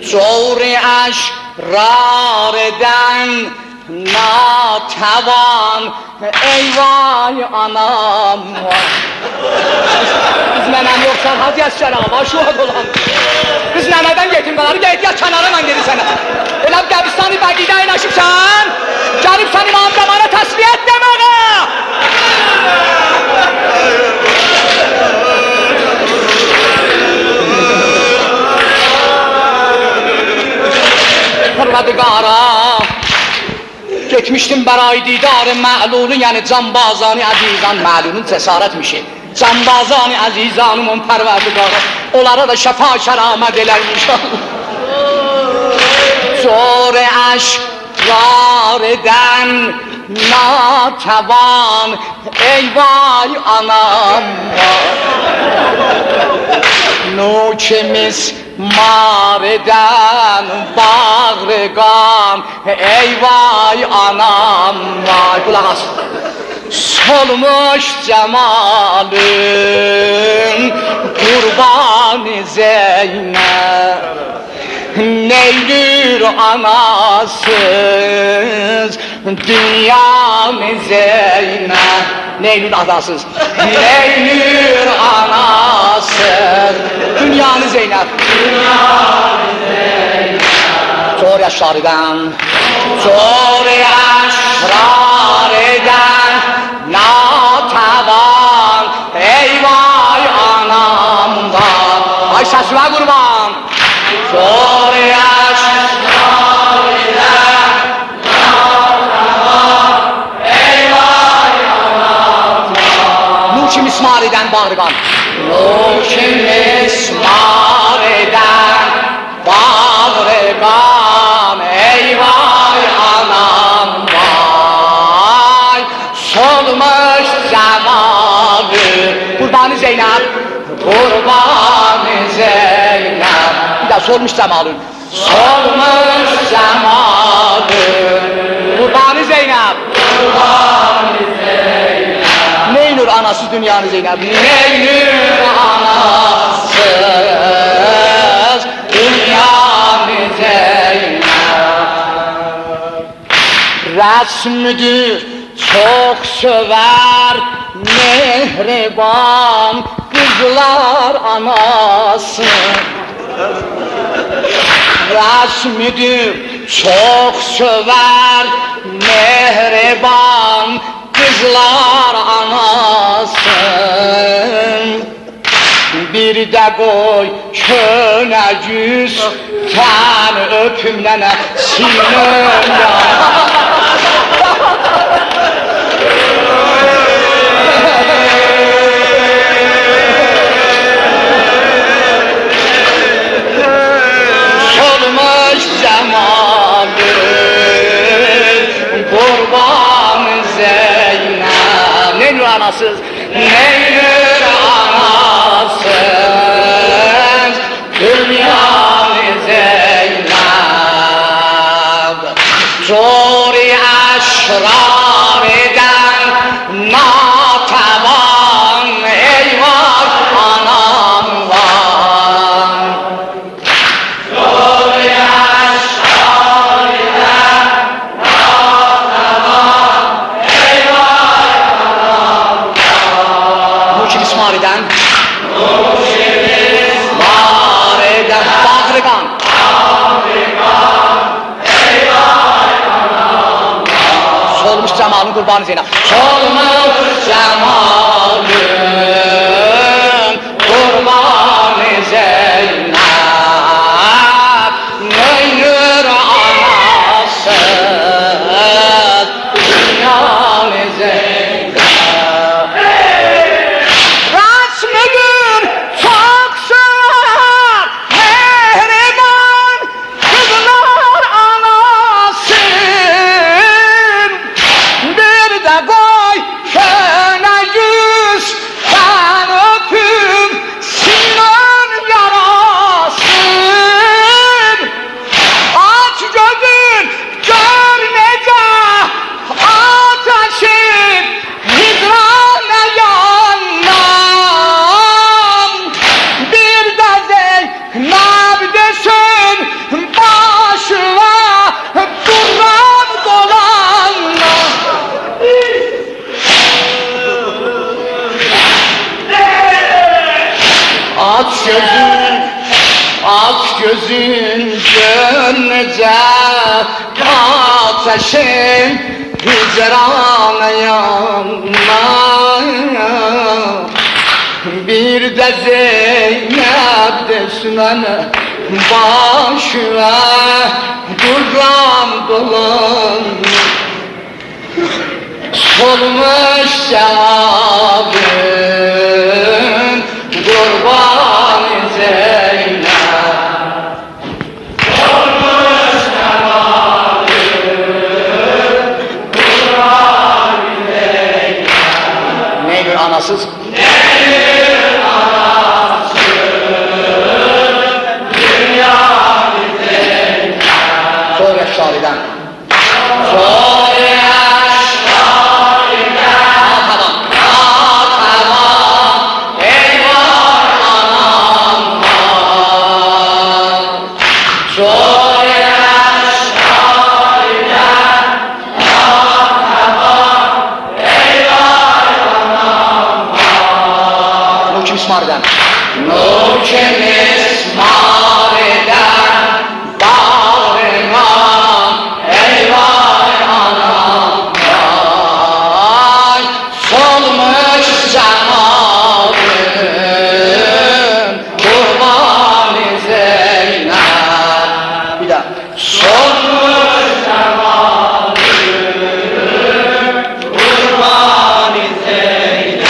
جور اشرار eden ناتوان ای وای anam Biz nənəm yoxsan hadi yaşlar ağa şuhad olan Biz nənədən yetimqaları geydiyyat kənara mən gedi sənə Elə qəbirstanı bəqidə eləşibsən Gəlib sən imam zamana təsviyə et deməğə Pərvədigara Getmişdim bəray didarı məlulun Yəni canbazani əzizan Məlulun cəsarətmişi Canbazani əzizanımın pərvədigara Onlara da şəfa şəraməd elərmiş Zor əşrar edən Natəvan Ey vay anam Nukimiz mar eden bağrıgan Ey vay anam vay kulak as Solmuş cemalın kurbanı Zeynep Neylür anasız dünyanı Zeynep Neylür adasız Neylür anasız dünyanı Zeynep Dünyanı Zeynep Zor yaşlar eden Zor yaşlar eden Natavan Ey vay anam var Ay sesime kurban Zor yaşlar eden Natavan Ey vay anam var Nukim ismar eden bağırgan Nukim ismar eden bağırgan Ey vay anam vay Solmuş zamanı Kurbanı Zeynep Kurbanı Zeynep Bir daha solmuş zamanı Solmuş zamanı Kurbanı Zeynep Kurbanı Zeynep Neynur anasız dünyanı Zeynep Neynur anasız dünyanı Zeynep Resmidir çok söver mehriban kızlar anası Resmidir çok söver mehriban kızlar anası Bir de koy könəcüz Tən öpüm nənə sinem ya Solmuş zamanın Kurban Zeynep Neynur anasız Neynur anasız Dünyanı Zeynep Zor-i eşrar eden Natavan Ey vay anam var Zor-i eşrar eden Natavan Ey vay anam var Nukim ismar eden Nukim ismar eden Bağrıgan Solmuş cemalın kurbanı Zeynep Solmuş cemalın kurbanı Zeynep Neynur anasız dünyanı Zeynep Resmidir çok sever mehriban kızlar anası Bir de koy Aç gözün görünecek ateşin hicrana yanma. Bir de Zeynep desmene başına duran dolan. Solmuş cevabın kurban Zeynep. Solmuş cevabın kurban Zeynep. Nedir anasız? Nedir anasız? Dünya Zeynep. Sonra şariden. Nurkemiz mariden bağrına eyvay anam vay. Solmuş cenabın kurban-ı Zeynep. Bir daha. Solmuş cenabın kurban-ı Zeynep.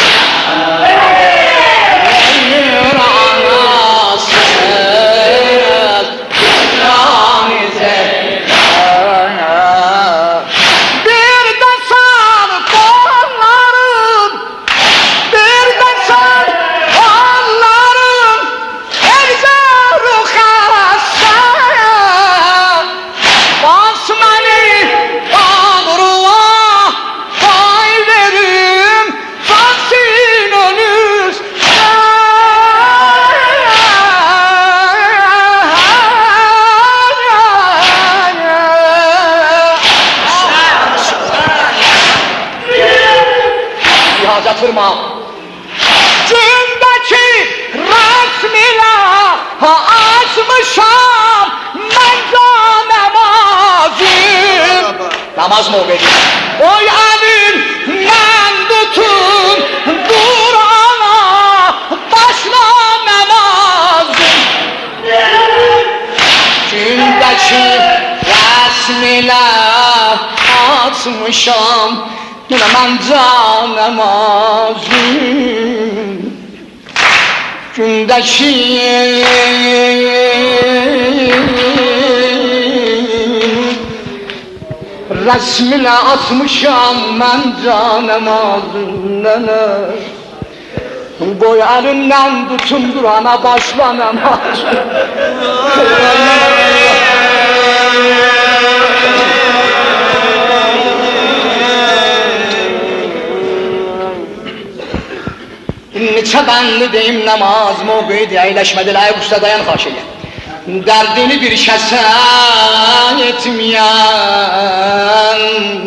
Yatırma. Cümdeki resmine açmışam ben namazım. Namaz mı o benim? Oy elim ben tutun durana başla namazım. Cümdeki resmine açmışam mən can namazım. Gündəki rəsminə atmışam mən can namazım. Boy əlindən tutun durana başla namazım. Neçə bənli deyim namaz mövqeyi əyləşmədi, layıq usta dayan xaş elə. Dərdini bir kəsə etməyən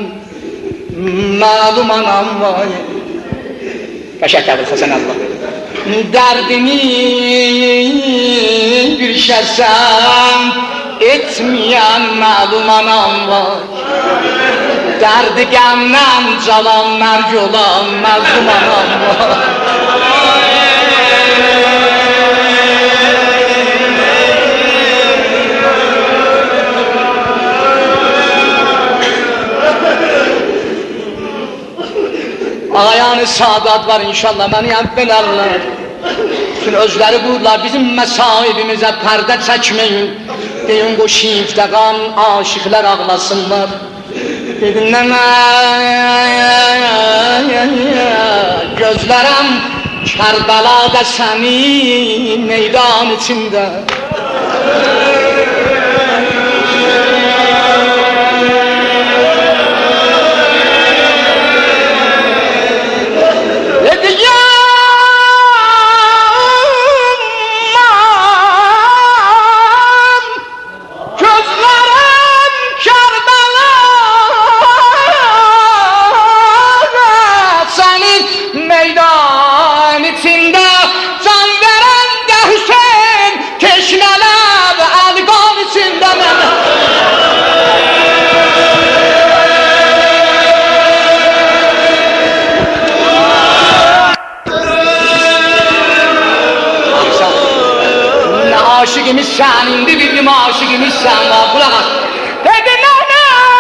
məlum anam var. Qəşək qəbil Xəsən Allah. Dərdini bir kəsə etməyən məlum anam var. Dərdi qəmdən calan mərg olan məzlum anam var. Ağayanı saadat var inşallah məni əvvələrlər. Bütün özləri buyurlar bizim məsaibimizə pərdə çəkməyin. Deyin bu şiifləqan aşıqlər ağlasınlar. Dedim nənə gözlərəm Kərbəlada səni meydan içində. Meydan içinde can veren de Hüseyin teşneler. indi bildim aşık imişsən var. Kulak as. Dedi nana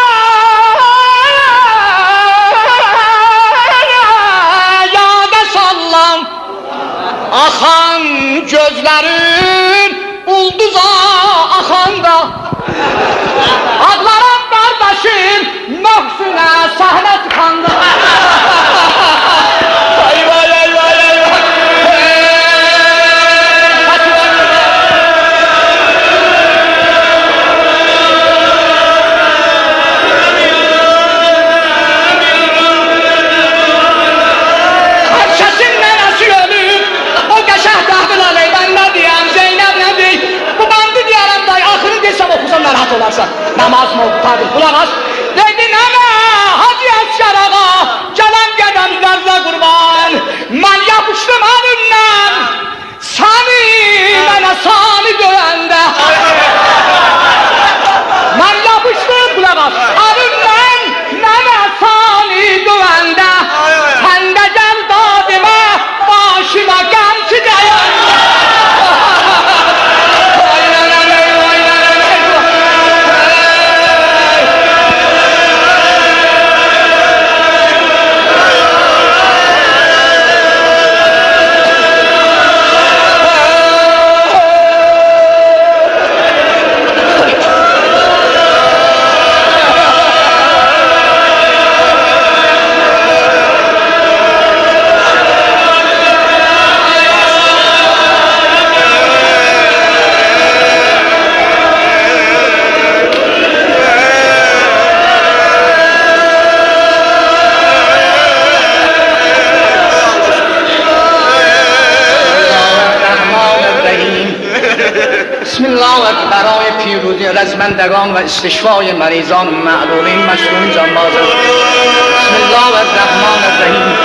yada sallam axan gözlərin ulduza axanda ağlaram qardaşım möhsünə səhnə tıxanda. Vay vay vay vay vay. Herkesin neresi ölüp o qəşəh dəhbil aleydən nə deyəm Zeynəb nə deyim bu bandı deyərəm day axırı desəm oxusan narahat olarsan namaz mı tabi kulaq as dedi nənə Hacı Əsgər ağa gələn qədəmlərlə qurban mən yapışdım önündən səni mənə sani döyəndə mən yapışdım kulaq as önündən mənə sani döyəndə sən də gəl dadimə başıma qəmçi dəyəndə. برای پیروزی رزمندگان و استشفای مریضان معلولین مشروع جانباز بسم الله الرحمن الرحیم.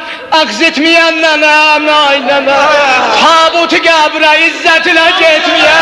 Akz etmeyen nenem, ay nenem Tabutu qəbrə izzətinə getmeyen